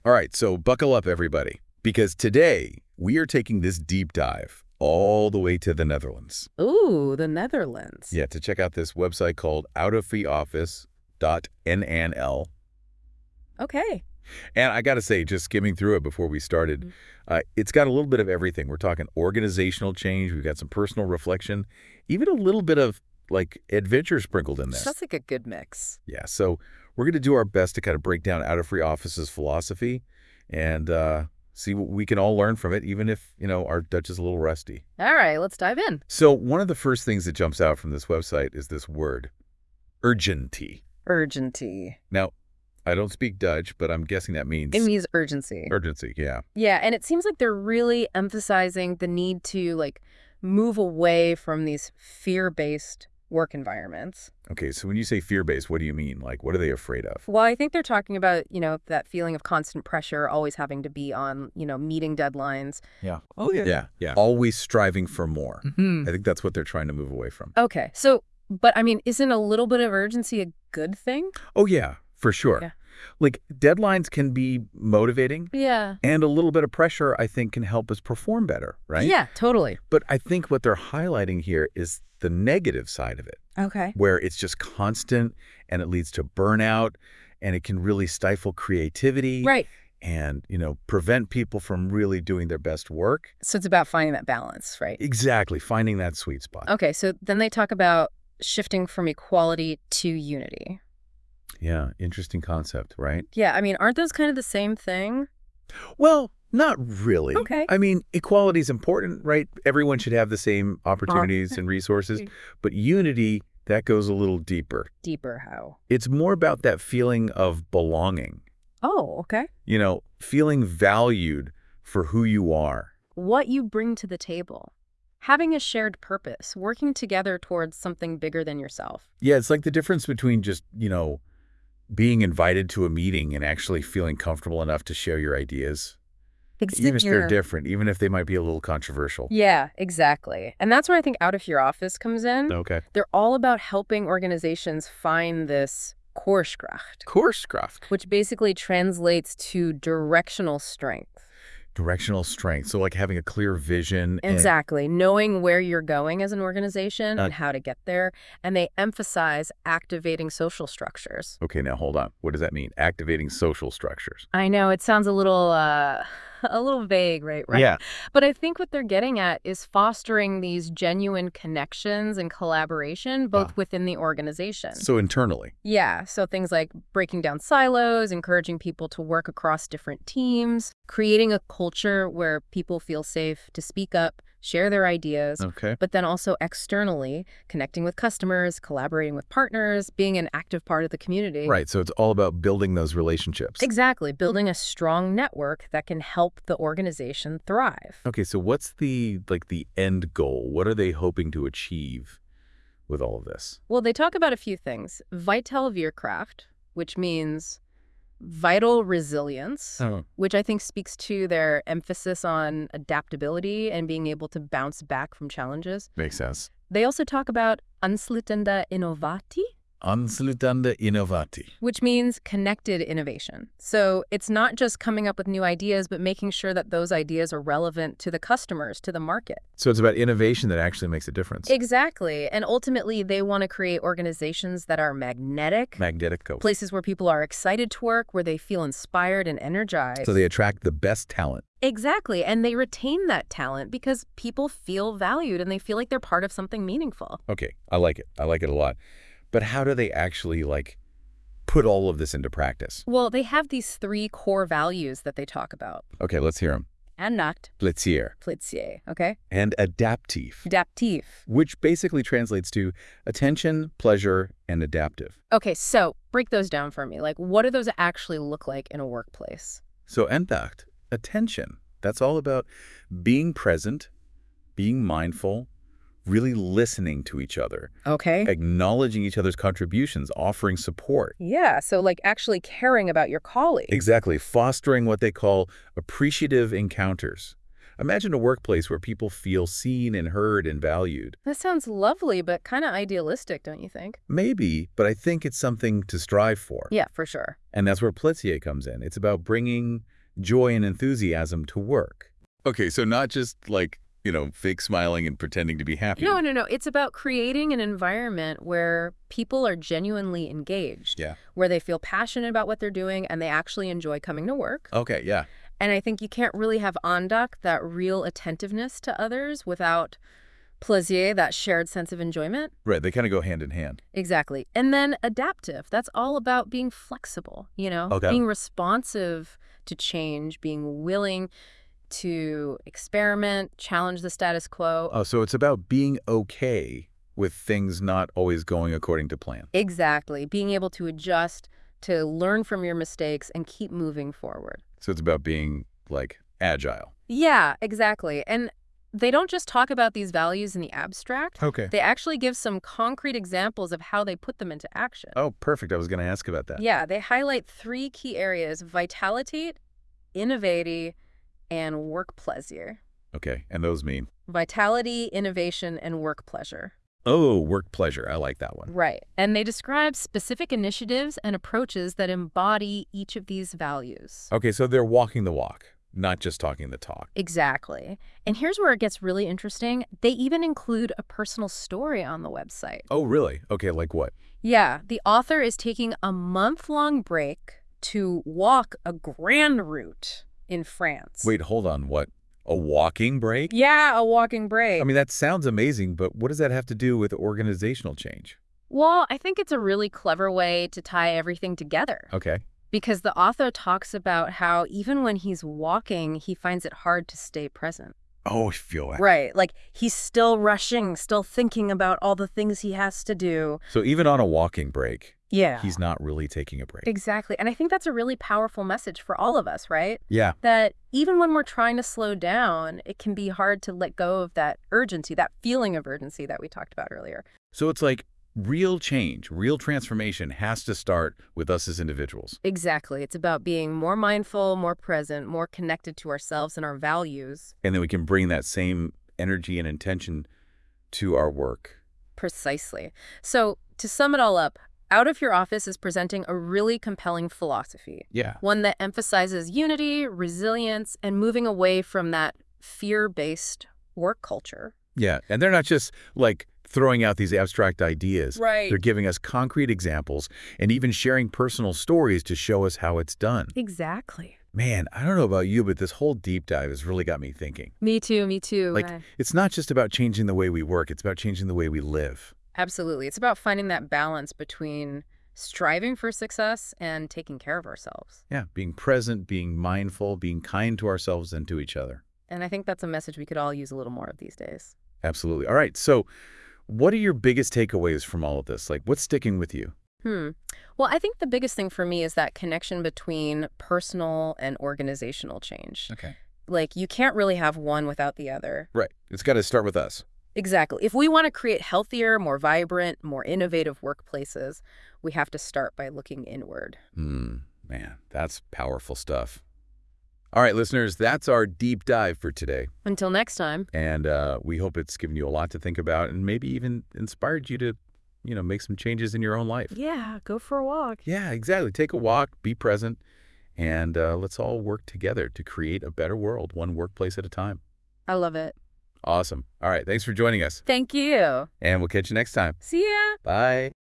All right, so buckle up, everybody, because today we are taking this deep dive all the way to the Netherlands. Ooh, the Netherlands. Yeah, to check out this website called outoftheoffice.nl. Okay. And I got to say, just skimming through it before we started, it's got a little bit of everything. We're talking organizational change. We've got some personal reflection, even a little bit of, like, adventure sprinkled in there. Sounds like a good mix. Yeah, so we're going to do our best to kind of break down Out of Free Office's philosophy and see what we can all learn from it, even if, our Dutch is a little rusty. All right, let's dive in. So one of the first things that jumps out from this website is this word, urgency. Urgency. Now, I don't speak Dutch, but I'm guessing that means... It means urgency. Urgency, yeah. Yeah, and it seems like they're really emphasizing the need to, move away from these fear-based work environments. Okay, so when you say fear-based, what do you mean? Like, what are they afraid of? Well, I think they're talking about, that feeling of constant pressure, always having to be on, meeting deadlines. Yeah. Oh, yeah. Yeah. Always striving for more. I think that's what they're trying to move away from. Okay, so, but I mean, isn't a little bit of urgency a good thing? Oh, yeah, for sure. Yeah. Like, deadlines can be motivating. Yeah. And a little bit of pressure, I think, can help us perform better, right? Yeah, totally. But I think what they're highlighting here is the negative side of it. Okay. Where it's just constant and it leads to burnout and it can really stifle creativity. Right. And, prevent people from really doing their best work. So it's about finding that balance, right? Exactly. Finding that sweet spot. Okay, so then they talk about shifting from equality to unity. Yeah, interesting concept, right? Yeah, I mean, aren't those kind of the same thing? Well, not really. Okay. I mean, equality is important, right? Everyone should have the same opportunities and resources. But unity, that goes a little deeper. Deeper how? It's more about that feeling of belonging. Oh, okay. Feeling valued for who you are. What you bring to the table. Having a shared purpose, working together towards something bigger than yourself. Yeah, it's like the difference between just, being invited to a meeting and actually feeling comfortable enough to share your ideas. Even if they're different, even if they might be a little controversial. Yeah, exactly. And that's where I think Out of Your Office comes in. Okay. They're all about helping organizations find this Koerskracht. Koerskracht. Which basically translates to directional strength. Directional strength. So like having a clear vision. Exactly. Knowing where you're going as an organization and how to get there. And they emphasize activating social structures. Okay, now hold on. What does that mean? Activating social structures. I know it sounds a little vague, right? Yeah. But I think what they're getting at is fostering these genuine connections and collaboration, both within the organization. So internally. Yeah. So things like breaking down silos, encouraging people to work across different teams, creating a culture where people feel safe to speak up, share their ideas, but then also externally connecting with customers, collaborating with partners, being an active part of the community. Right. So it's all about building those relationships. Exactly. Building a strong network that can help the organization thrive. Okay. So what's the end goal? What are they hoping to achieve with all of this? Well, they talk about a few things. Vital Veerkracht, which means vital resilience, which I think speaks to their emphasis on adaptability and being able to bounce back from challenges. Makes sense. They also talk about aansluitende innovatie. Aansluitende innovatie. Which means connected innovation. So it's not just coming up with new ideas, but making sure that those ideas are relevant to the customers, to the market. So it's about innovation that actually makes a difference. Exactly. And ultimately, they want to create organizations that are magnetic. Magnetico. Places where people are excited to work, where they feel inspired and energized. So they attract the best talent. Exactly. And they retain that talent because people feel valued and they feel like they're part of something meaningful. Okay. I like it. I like it a lot. But how do they actually, put all of this into practice? Well, they have these 3 core values that they talk about. Okay, let's hear them. Aandacht. Plezier. Plezier, okay? And adaptief. Adaptief. Which basically translates to attention, pleasure, and adaptive. Okay, so break those down for me. What do those actually look like in a workplace? So aandacht, attention. That's all about being present, being mindful, really listening to each other. Okay. Acknowledging each other's contributions, offering support. Yeah, so actually caring about your colleagues. Exactly. Fostering what they call appreciative encounters. Imagine a workplace where people feel seen and heard and valued. That sounds lovely, but kind of idealistic, don't you think? Maybe, but I think it's something to strive for. Yeah, for sure. And that's where Plézier comes in. It's about bringing joy and enthusiasm to work. Okay, so not just like, fake smiling and pretending to be happy. No. It's about creating an environment where people are genuinely engaged. Yeah. Where they feel passionate about what they're doing and they actually enjoy coming to work. Okay, yeah. And I think you can't really have Ondak, that real attentiveness to others, without Plézier, that shared sense of enjoyment. Right, they kind of go hand in hand. Exactly. And then adaptive. That's all about being flexible, Okay. Being responsive to change, being willing to experiment, challenge the status quo. Oh, so it's about being okay with things not always going according to plan. Exactly. Being able to adjust, to learn from your mistakes and keep moving forward. So it's about being, like, agile. Yeah, exactly. And they don't just talk about these values in the abstract. Okay. They actually give some concrete examples of how they put them into action. Oh, perfect. I was going to ask about that. Yeah, they highlight 3 key areas: vitalitate, innovate, and work pleasure. Okay, and those mean? Vitality, innovation, and work pleasure. Oh, work pleasure. I like that one. Right. And they describe specific initiatives and approaches that embody each of these values. Okay, so they're walking the walk, not just talking the talk. Exactly. And here's where it gets really interesting. They even include a personal story on the website. Oh, really? Okay, like what? Yeah, the author is taking a month-long break to walk a grand route in France. Wait, hold on. What? A walking break? Yeah, a walking break. I mean, that sounds amazing, but what does that have to do with organizational change? Well, I think it's a really clever way to tie everything together. Okay. Because the author talks about how even when he's walking, he finds it hard to stay present. Oh, I feel that. Right. Like he's still rushing, still thinking about all the things he has to do. So even on a walking break, yeah, he's not really taking a break. Exactly. And I think that's a really powerful message for all of us, right? Yeah. That even when we're trying to slow down, it can be hard to let go of that urgency, that feeling of urgency that we talked about earlier. So it's like real change, real transformation has to start with us as individuals. Exactly. It's about being more mindful, more present, more connected to ourselves and our values. And then we can bring that same energy and intention to our work. Precisely. So to sum it all up, Out of Your Office is presenting a really compelling philosophy. Yeah. One that emphasizes unity, resilience, and moving away from that fear-based work culture. Yeah. And they're not just like throwing out these abstract ideas. Right. They're giving us concrete examples and even sharing personal stories to show us how it's done. Exactly. Man, I don't know about you, but this whole deep dive has really got me thinking. Me too, me too. Like, it's not just about changing the way we work. It's about changing the way we live. Absolutely. It's about finding that balance between striving for success and taking care of ourselves. Yeah, being present, being mindful, being kind to ourselves and to each other. And I think that's a message we could all use a little more of these days. Absolutely. All right, so what are your biggest takeaways from all of this? Like, what's sticking with you? Well, I think the biggest thing for me is that connection between personal and organizational change. Okay. Like, you can't really have one without the other. Right. It's got to start with us. Exactly. If we want to create healthier, more vibrant, more innovative workplaces, we have to start by looking inward. Man, that's powerful stuff. All right, listeners, that's our deep dive for today. Until next time. And we hope it's given you a lot to think about and maybe even inspired you to, make some changes in your own life. Yeah, go for a walk. Yeah, exactly. Take a walk, be present, and let's all work together to create a better world, one workplace at a time. I love it. Awesome. All right, thanks for joining us. Thank you. And we'll catch you next time. See ya. Bye.